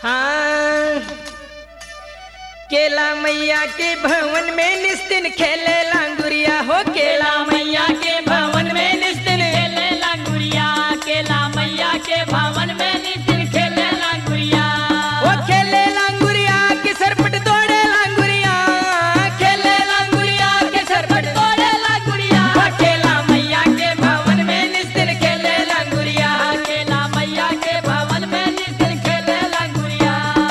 हाँ, केला मैया के भवन में निस्तिन खेले लांगुरिया हो। केला मैया के भवन में निस्तिन खेले लांगुरिया, केला मैया के भवन में नितिन खेले लांगुरिया। वो खेले लांगुरिया के सरपट तोड़े लांगुरिया, खेले लांगुरिया के सरपट तोड़े लांगुरिया, वो केला मैया के भवन में निस्तिन खेले लांगुरिया। केला मैया के भवन में नितिन खेले लांगुरिया।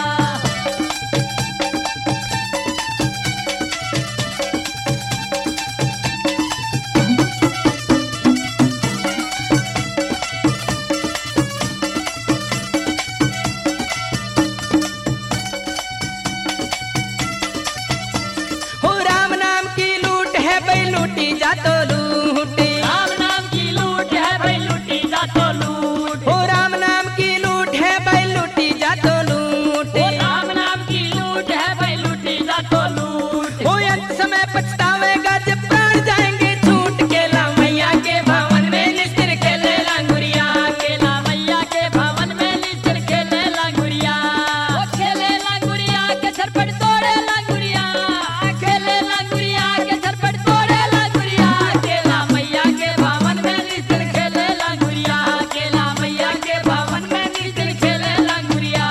हो राम नाम की लूट है भाई लूटी जा तो लूटे। राम नाम की लूट है भाई लूटी जा तो लूट। हो राम नाम की लूट है भाई लूटी जा तो लूटे। राम नाम की लूट है भाई लूटी जा तो लूट। हो अंत समय पछतावेगा जब प्राण जाएंगे छूट। केला मैया के भवन में निस्तिर खेले लांगुरिया। केला मैया के भवन में नितिन खेले लांगुरिया। ओ खेले लांगुरिया के सरपट तोड़े लांगुरिया, खेले लांगुरिया के सरपट तोड़े लांगुरिया। केला मैया के भवन में नितिन खेले लांगुरिया, केला मैया के भवन में नितिन खेले लांगुरिया।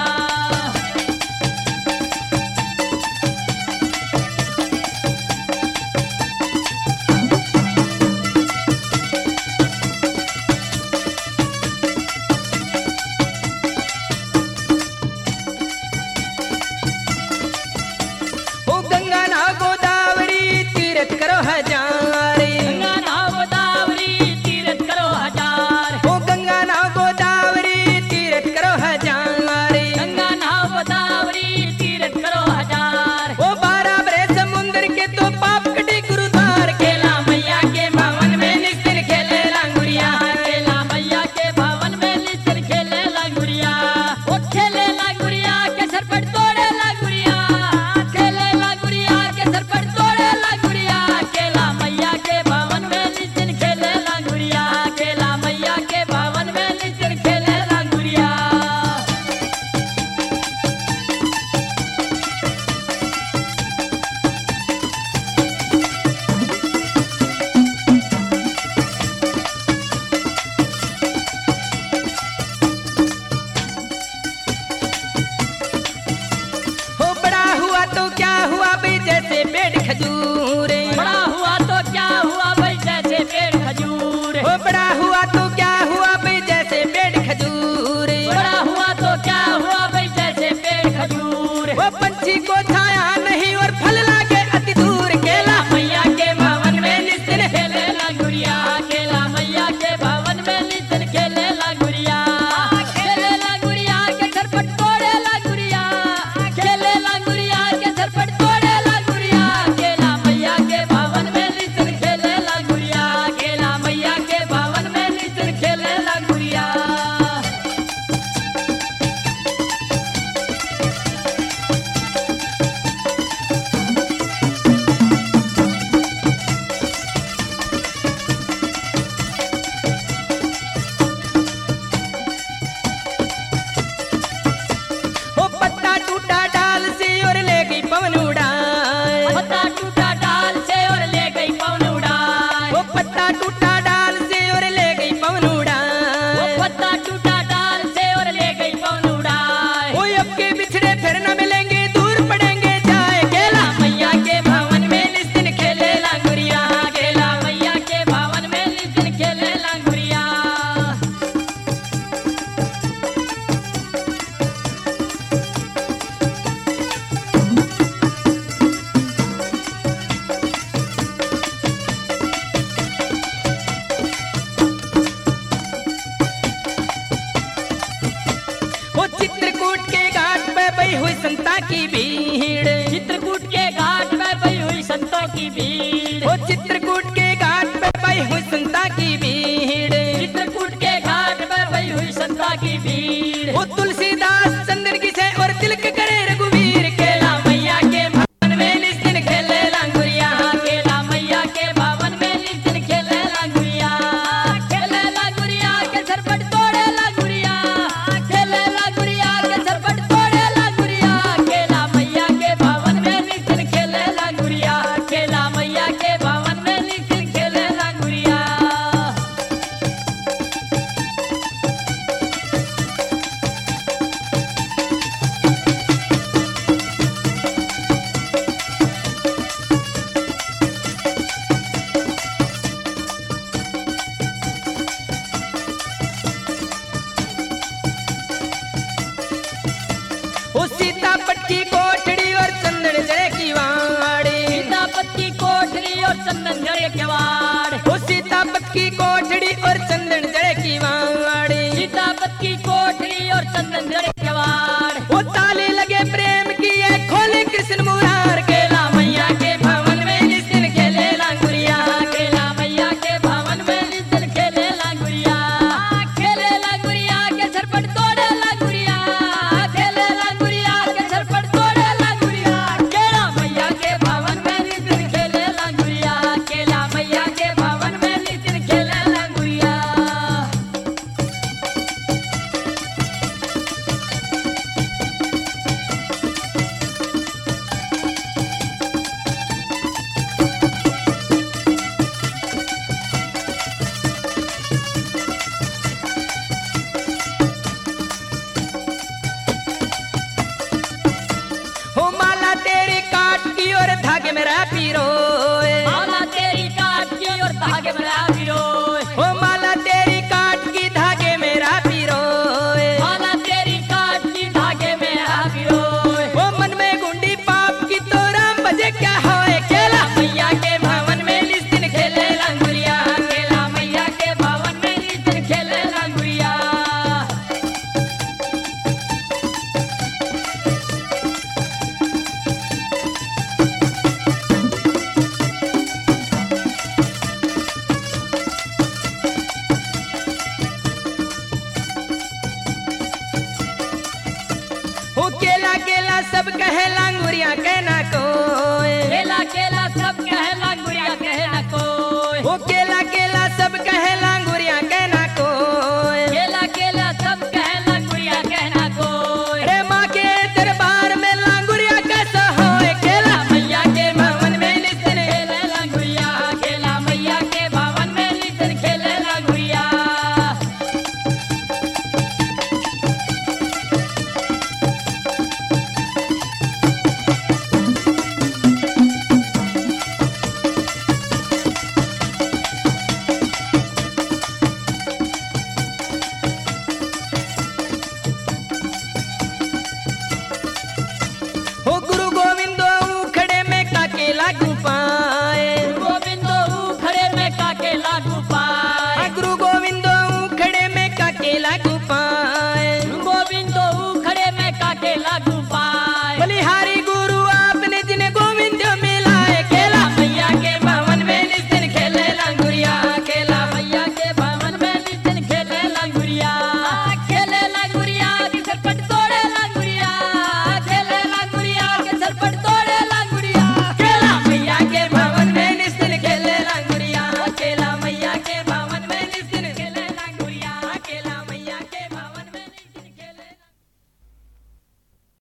हो गंगा ना गोदावरी तीरथ करो हजारे। गंगा नहाओ गोदावरी तीरथ करो हजार। हो गंगा ना गोदावरी तीरथ करो हजारे। गंगा नहाओ गोदावरी तीरथ करो हजार। वो 12 बरे समुद्र के तो पाप कटी गुरुद्वार। केला मैया के भवन में निस्तिर खेले लांगुरिया। केला मैया के भवन में नितिन खेले लांगुरिया। ओ खेले लांगुरिया के सरपट तोड़े लांगुरिया, खेले लांगुरिया के सरपट तोड़े लांगुरिया। केला मैया के भवन में नितिन खेले लांगुरिया, केला मैया के भवन में नितिन खेले लांगुरिया। हो बड़ा हुआ तो क्या हुआ भाई जैसे पेड़ खजूर। बड़ा हुआ तो क्या हुआ भाई जैसे पेड़ खजूर। हो बड़ा हुआ तो क्या हुआ भाई जैसे पेड़ खजूर। बड़ा हुआ तो क्या हुआ भाई जैसे पेड़ खजूर। वो पंछी को छाया नहीं और फल लागे अति दूर। केला मैया के भवन में निस्तिर खेले लांगुरिया, केला मैया के भवन में नितिन खेले लांगुरिया। खेले लांगुरिया के सरपट तोड़े लांगुरिया, खेले लांगुरिया के सरपट तोड़े लांगुरिया। केला मैया के भवन में नितिन खेले लांगुरिया, केला मैया के भवन में नितिन खेले लांगुरिया। हो पत्ता टूटा डाल से और ले गई पवन उड़ाए। पत्ता टूटा डाल से और ले गई पवन उड़ाए। वो पत्ता टूटा डाल से और ले गई पवन वो उड़ाए। पत्ता टूटा डाल से और ले गई पवन उड़ाए। वो अब के बिछड़े फिर न मिलेंगे दूर पड़ेंगे जाए। केला मैया के भवन में निस्तिर खेले लांगुरिया। केला मैया के भवन में नितिन खेले लांगुरिया। वो चित्रकूट के घाट पे बही हुई संता की भीड़। चित्रकूट के घाट में बही हुई संतों की भीड़। वो चित्रकूट के घाट पे बही हुई संता की भीड़। चित्रकूट के घाट में बही हुई संता की भीड़। वो तुलसीदास चंद्र की से और तिलक करे रघुवीर। केला मैया के भवन में निस्तिर खेले लांगुरिया। केला मैया के भवन में नितिन खेले लांगुरिया। खेले लांगुरिया के सरपट तोड़े लांगुरिया, खेले लांगुरिया के सरपट तोड़े की कोठड़ी और चंदन जड़े की वाड़ी। सीतापत की कोठरी और चंदन जड़े केवाड़। ओ सीतापत की कोठड़ी और चंदन जड़े की वाड़ी। सीतापत की कोठरी और चंदन जड़े केवाड़। वो ताले लगे प्रेम की ये खोले कृष्ण मुरार। केला मैया के भवन में जिस दिन खेले लांगुरिया। केला मैया के भवन में जिस दिन खेले लांगुरिया। खेले लांगुरिया के सरपट तोड़े लांगुरिया। खेले लांगुरिया के सरपट तोड़े लांगुरिया। केला मैया के भवन में जिस दिन खेले लांगुरिया। केला मैया के भवन में जिस दिन खेले लांगुरिया। हो माला तेरी काट की और धागे मेरा पीरोए। माला तेरी काट की और धागे मेरा पिरोए। हो माला तेरी काट की धागे मेरा पीरोए। माला तेरी काट की धागे मेरा पिरोए। वो मन में गुंडी पाप की तो राम बजे क्या होए। केला मैया के भवन में जिस दिन खेले लांगुरिया। केला मैया के भवन में जिस दिन खेले लांगुरिया। हो केला केला सब कहे लांगुरिया कहना कोए। केला केला